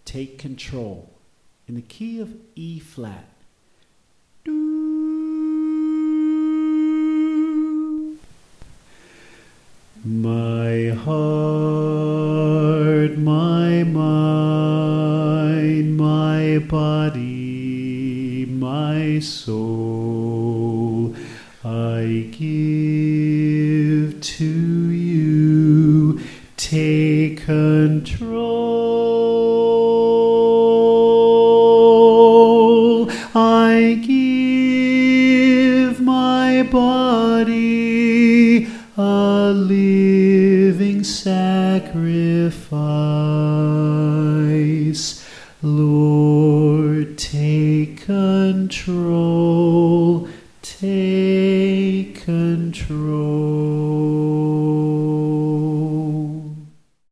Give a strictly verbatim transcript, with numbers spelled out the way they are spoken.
take control in the key of E flat. My heart, my mind, my body, my soul, I give to you. Take control. I give my body a living sacrifice. Lord, take control, take control.